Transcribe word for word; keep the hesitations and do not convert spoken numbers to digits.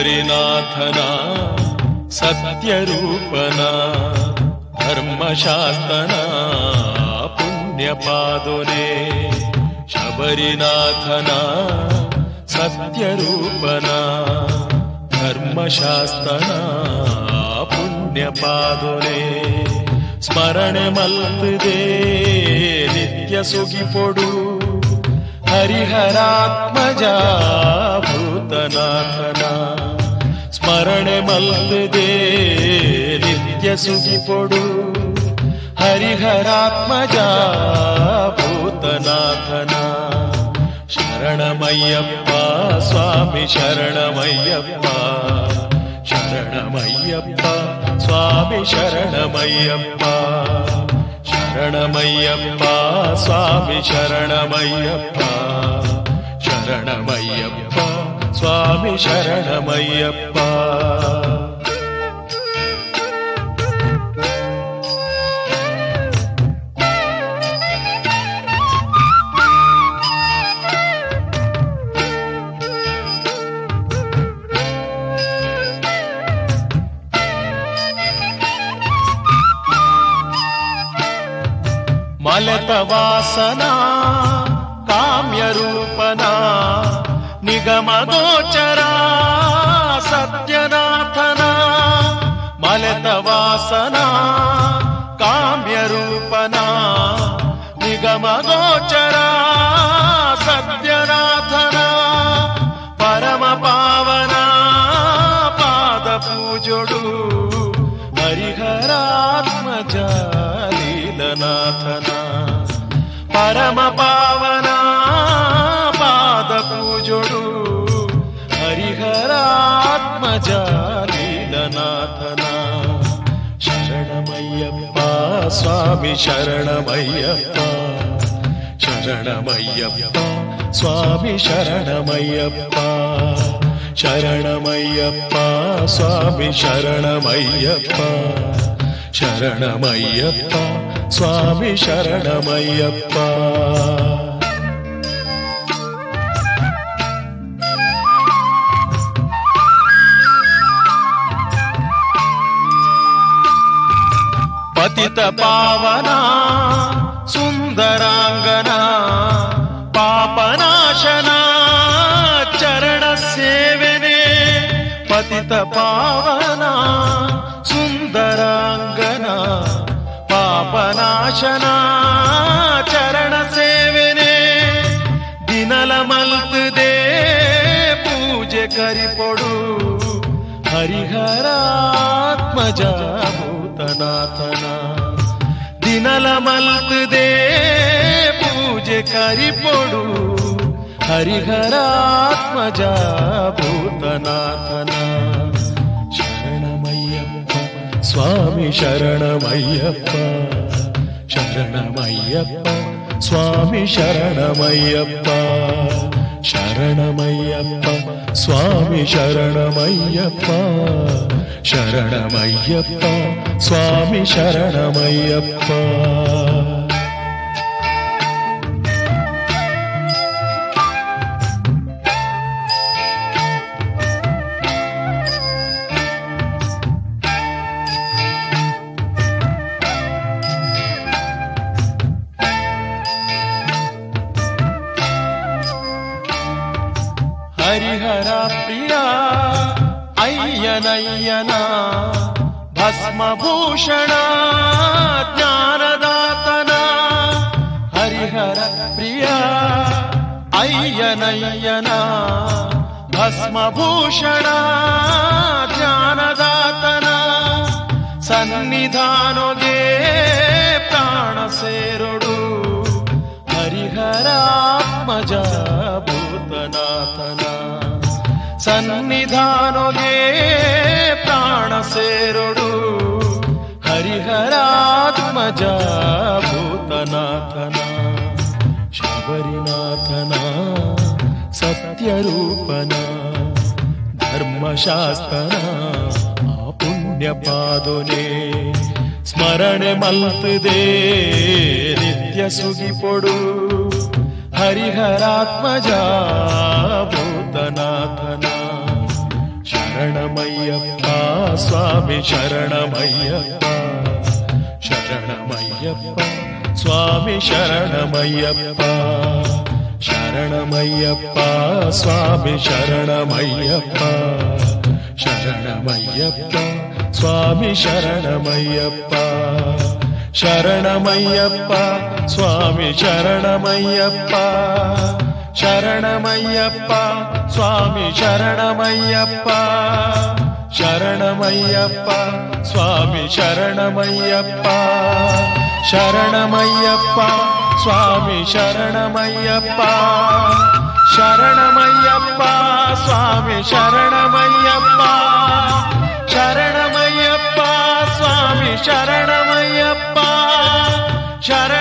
ಶಬರಿನಾಥನ ಸತ್ಯರೂಪನ ಧರ್ಮಶಾಸ್ತನ ಪುಣ್ಯಪಾದೊನೆ ಶಬರಿನಾಥನ ಸತ್ಯರೂಪನ ಧರ್ಮಶಾಸ್ತನ ಪುಣ್ಯಪಾದೊನೆ ಸ್ಮರಣೆ ಮಲ್ತದೆ ನಿತ್ಯ ಸುಗಿಪೊಡು ಹರಿಹರಾತ್ಮಜ ಭೂತನಾಥನ ಸ್ಮರಣೆ ಮಲ್ತದೆ ನಿತ್ಯ ಸುಗಿಪೊಡು ಹರಿಹರಾತ್ಮಜ ಭೂತನಾಥನ ಶರಣಮಯ್ಯಪ್ಪ ಸ್ವಾಮಿ ಶರಣಮಯ್ಯಪ್ಪ ಶರಣಮಯ್ಯಪ್ಪ ಸ್ವಾಮಿ ಶರಣಮಯ್ಯಪ್ಪ ಶರಣಮಯ್ಯಪ್ಪ ಸ್ವಾಮಿ ಶರಣಮಯ್ಯಪ್ಪ ಶರಣಮಯ್ಯಪ್ಪ ಸ್ವಾಮಿ ಶರಣಮಯ್ಯಪ್ಪ ಮಲತ ವಾಸನ ಕಾಮ್ಯರೂಪನ ನಿಗಮಗೋಚರ ಸತ್ಯನಾಥನ ಮಲತ ವಾಸನ ಕಾಮ್ಯರೂಪನ ನಿಗಮಗೋಚರ ಸತ್ಯನಾಥನ ಪರಮ ಪಾವನ ಪಾದ ಪೂಜೊಡು ಹರಿಹರಾತ್ಮಜ ಲೀಲನಾಥನ ಪರಮ ಪಾವನ ಪಾದ ಪೂಜೊಡು ಹರಿಹರಾತ್ಮಜ ಲೀಲನಾಥನ ಶರಣಮಯ್ಯಪ್ಪ ಸ್ವಾಮಿ ಶರಣಮಯ್ಯಪ್ಪ ಶರಣಮಯ್ಯಪ್ಪ ಸ್ವಾಮಿ ಶರಣಮಯ್ಯಪ್ಪ ಶರಣಮಯ್ಯಪ್ಪ ಸ್ವಾಮಿ ಶರಣಮಯ್ಯಪ್ಪ ಶರಣಮಯ್ಯಪ್ಪ ಸ್ವಾಮಿ ಶರಣಮಯ್ಯಪ್ಪ ಪತಿತ ಪಾವನ ಸುಂದರಾಂಗನ ಪಾಪನಾಶನ ಚರಣ ಸೇವೆನೆ ಪತಿತ ಪಾವನ ಸುಂದರಾಂಗನ ಪಾಪನಾಶನ ಚರಣ ಸೇವೆನೆ ದಿನಲ ಮಲ್ತದೆ ಪೂಜೆ ಕರಿಪೊಡು ಹರಿಹರಾತ್ಮಜ ಭೂತನಾಥನ ದಿನಲ ಮಲ್ತದೆ ಪೂಜೆ ಕರಿಪೊಡು ಹರಿಹರಾತ್ಮಜ ಭೂತನಾಥನ ಶರಣಮಯ್ಯಪ್ಪ ಸ್ವಾಮಿ ಶರಣಮಯ್ಯಪ್ಪ ಶರಣಮಯ್ಯಪ್ಪ ಸ್ವಾಮಿ ಶರಣಮಯ್ಯಪ್ಪ ಶರಣಮಯ್ಯಪ್ಪ ಸ್ವಾಮಿ ಶರಣಮಯ್ಯಪ್ಪ ಶರಣಮಯ್ಯಪ್ಪ ಸ್ವಾಮಿ ಶರಣಮಯ್ಯಪ್ಪ ಹರಿಹರ ಪ್ರಿಯ ಅಯ್ಯನಯ್ಯನ ಭಸ್ಮಭೂಷಣ ಜ್ಞಾನದಾತನ ಹರಿಹರ ಪ್ರಿಯ ಅಯ್ಯನಯ್ಯನ ಭಸ್ಮಭೂಷಣ ಜ್ಞಾನದಾತನ ಸನ್ನಿಧಾನೊಗೆ ಪ್ರಾಣ ಸೇರೊಡು ಹರಿಹರಾತ್ಮಜ ಭೂತನಾಥನ ಸನ್ನಿಧಾನೊಗೆ ಪ್ರಾಣ ಸೇರೊಡು ಹರಿಹರಾತ್ಮಜ ಭೂತನಾಥನ ಶಬರಿನಾಥನ ಸತ್ಯರೂಪನ ಧರ್ಮಶಾಸ್ತನ ಪುಣ್ಯಪಾದೊನೆ ಸ್ಮರಣೆ ಮಲ್ತದೆ ನಿತ್ಯ ಸುಗಿಪೊಡು ಹರಿಹರಾತ್ಮಜ ಭೂತನಾಥನ ಶರಣ ಶರಣಮಯ್ಯಪ್ಪ ಸ್ವಾಮಿ ಶರಣಮಯ್ಯಪ್ಪ ಶರಣಮಯ್ಯಪ್ಪ ಸ್ವಾಮಿ ಶರಣಮಯ್ಯಪ್ಪ ಶರಣಮಯ್ಯಪ್ಪ ಸ್ವಾಮಿ ಶರಣಮಯ್ಯಪ್ಪ ಶರಣಮಯ್ಯಪ್ಪ ಸ್ವಾಮಿ ಶರಣಮಯ್ಯಪ್ಪ ಶರಣಮಯ್ಯಪ್ಪ ಸ್ವಾಮಿ ಶರಣಮಯ್ಯಪ್ಪ ಶರಣಮಯ್ಯಪ್ಪ ಸ್ವಾಮಿ ಶರಣಮಯ್ಯಪ್ಪ ಶರಣಮಯ್ಯಪ್ಪ ಸ್ವಾಮಿ ಶರಣಮಯ್ಯಪ್ಪ ಶರಣಮಯ್ಯಪ್ಪ ಸ್ವಾಮಿ ಶರಣಮಯ್ಯಪ್ಪ ಶರಣಮಯ್ಯಪ್ಪ ಸ್ವಾಮಿ ಶರಣಮಯ್ಯಪ್ಪ ಶರಣಮಯ್ಯಪ್ಪ ಸ್ವಾಮಿ ಶರಣಮಯ್ಯಪ್ಪ ಶರಣ